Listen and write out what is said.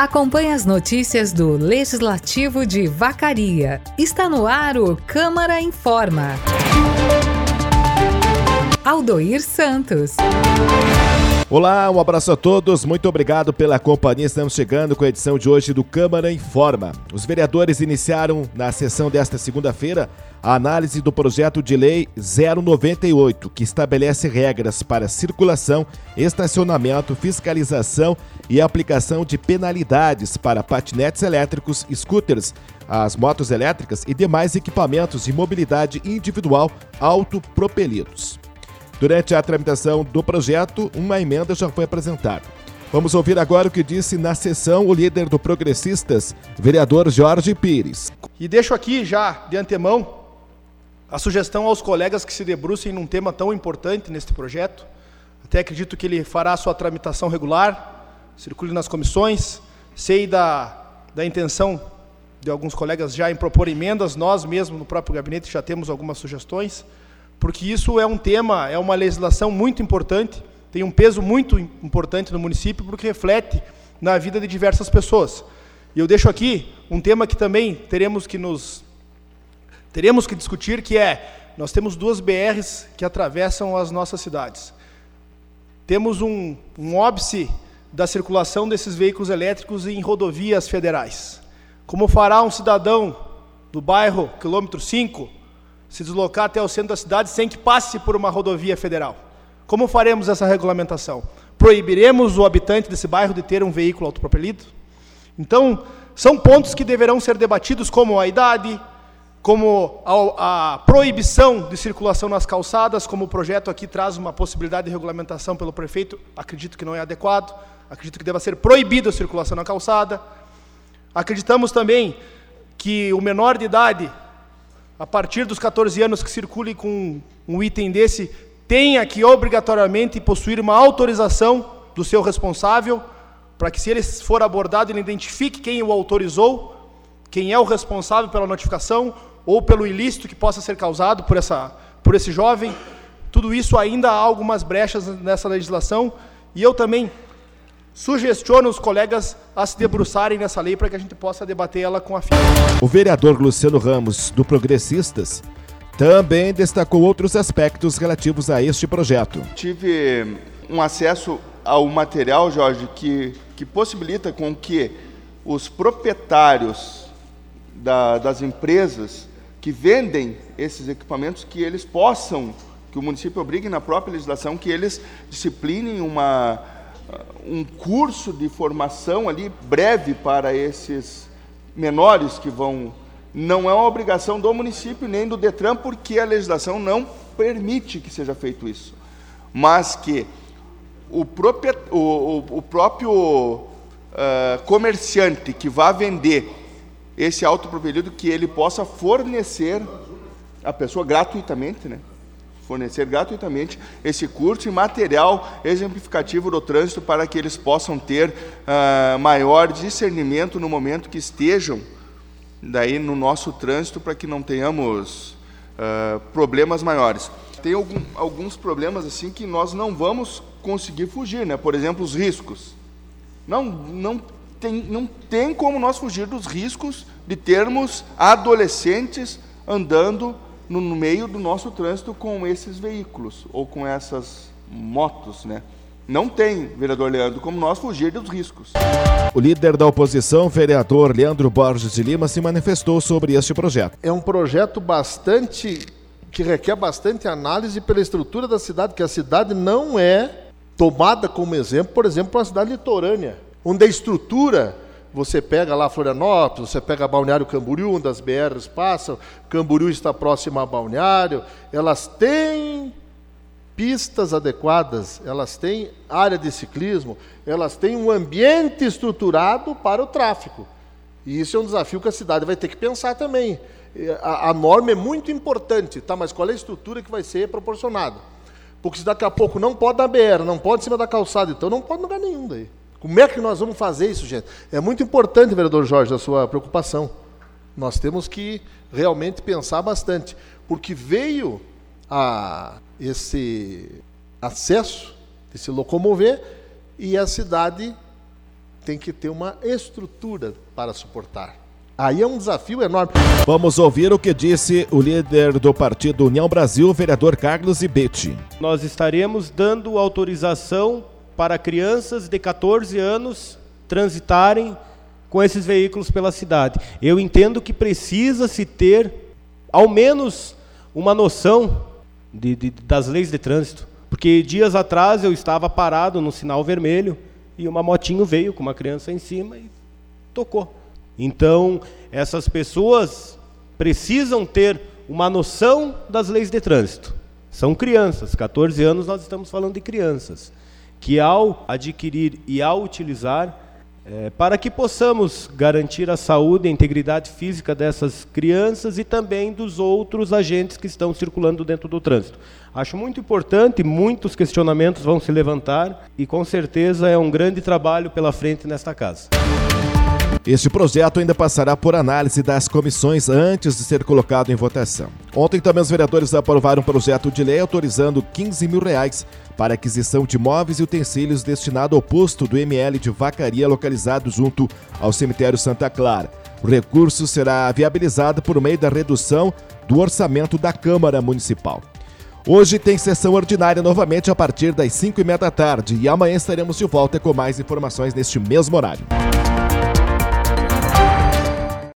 Acompanhe as notícias do Legislativo de Vacaria. Está no ar o Câmara Informa. Aldoir Santos. Olá, um abraço a todos, muito obrigado pela companhia. Estamos chegando com a edição de hoje do Câmara Informa. Os vereadores iniciaram na sessão desta segunda-feira a análise do projeto de lei 098, que estabelece regras para circulação, estacionamento, fiscalização e aplicação de penalidades para patinetes elétricos, scooters, as motos elétricas e demais equipamentos de mobilidade individual autopropelidos. Durante a tramitação do projeto, uma emenda já foi apresentada. Vamos ouvir agora o que disse na sessão o líder do Progressistas, vereador Jorge Pires. E deixo aqui já, de antemão, a sugestão aos colegas que se debrucem num tema tão importante neste projeto. Até acredito que ele fará a sua tramitação regular, circule nas comissões. Sei da intenção de alguns colegas já em propor emendas, nós mesmos no próprio gabinete já temos algumas sugestões, porque isso é um tema, é uma legislação muito importante, tem um peso muito importante no município, porque reflete na vida de diversas pessoas. E eu deixo aqui um tema que também teremos que discutir, que é, nós temos duas BRs que atravessam as nossas cidades. Temos um óbice da circulação desses veículos elétricos em rodovias federais. Como fará um cidadão do bairro quilômetro 5 se deslocar até o centro da cidade sem que passe por uma rodovia federal? Como faremos essa regulamentação? Proibiremos o habitante desse bairro de ter um veículo autopropelido? Então, são pontos que deverão ser debatidos, como a idade, como a proibição de circulação nas calçadas, como o projeto aqui traz uma possibilidade de regulamentação pelo prefeito, acredito que não é adequado, acredito que deva ser proibida a circulação na calçada. Acreditamos também que o menor de idade, a partir dos 14 anos que circule com um item desse, tenha que obrigatoriamente possuir uma autorização do seu responsável, para que, se ele for abordado, ele identifique quem o autorizou, quem é o responsável pela notificação, ou pelo ilícito que possa ser causado por esse jovem. Tudo isso ainda há algumas brechas nessa legislação, e eu também sugestiono os colegas a se debruçarem nessa lei para que a gente possa debater ela com afinco. O vereador Luciano Ramos, do Progressistas, também destacou outros aspectos relativos a este projeto. Tive um acesso ao material, Jorge, que possibilita com que os proprietários das empresas que vendem esses equipamentos, que eles possam, que o município obrigue na própria legislação, que eles disciplinem um curso de formação ali breve para esses menores que vão. Não é uma obrigação do município nem do Detran, porque a legislação não permite que seja feito isso, mas que o próprio comerciante que vá vender esse autopropelido, que ele possa fornecer a pessoa gratuitamente, né? Fornecer gratuitamente esse curso e material exemplificativo do trânsito, para que eles possam ter maior discernimento no momento que estejam daí no nosso trânsito, para que não tenhamos problemas maiores. Tem alguns problemas assim que nós não vamos conseguir fugir, né? Por exemplo, os riscos. Não tem como nós fugir dos riscos de termos adolescentes andando no meio do nosso trânsito com esses veículos, ou com essas motos, né? Não tem, vereador Leandro, como nós fugir dos riscos. O líder da oposição, vereador Leandro Borges de Lima, se manifestou sobre este projeto. É um projeto que requer bastante análise pela estrutura da cidade, que a cidade não é tomada como exemplo, por exemplo, uma cidade litorânea, onde a estrutura, você pega lá Florianópolis, você pega Balneário Camboriú, onde as BRs passam, Camboriú está próximo a Balneário, elas têm pistas adequadas, elas têm área de ciclismo, elas têm um ambiente estruturado para o tráfego. E isso é um desafio que a cidade vai ter que pensar também. A norma é muito importante, tá? Mas qual é a estrutura que vai ser proporcionada? Porque se daqui a pouco não pode na BR, não pode em cima da calçada, então não pode em lugar nenhum daí. Como é que nós vamos fazer isso, gente? É muito importante, vereador Jorge, a sua preocupação. Nós temos que realmente pensar bastante, porque veio esse acesso de se locomover e a cidade tem que ter uma estrutura para suportar. Aí é um desafio enorme. Vamos ouvir o que disse o líder do Partido União Brasil, o vereador Carlos Ibete. Nós estaremos dando autorização para crianças de 14 anos transitarem com esses veículos pela cidade. Eu entendo que precisa-se ter, ao menos, uma noção das leis de trânsito. Porque dias atrás eu estava parado no sinal vermelho e uma motinho veio com uma criança em cima e tocou. Então, essas pessoas precisam ter uma noção das leis de trânsito. São crianças, 14 anos nós estamos falando de crianças, que ao adquirir e ao utilizar, para que possamos garantir a saúde e a integridade física dessas crianças e também dos outros agentes que estão circulando dentro do trânsito. Acho muito importante, muitos questionamentos vão se levantar e com certeza é um grande trabalho pela frente nesta casa. Este projeto ainda passará por análise das comissões antes de ser colocado em votação. Ontem também os vereadores aprovaram um projeto de lei autorizando R$15 mil para aquisição de móveis e utensílios destinado ao posto do ML de Vacaria localizado junto ao cemitério Santa Clara. O recurso será viabilizado por meio da redução do orçamento da Câmara Municipal. Hoje tem sessão ordinária novamente a partir das 5h30 da tarde e amanhã estaremos de volta com mais informações neste mesmo horário.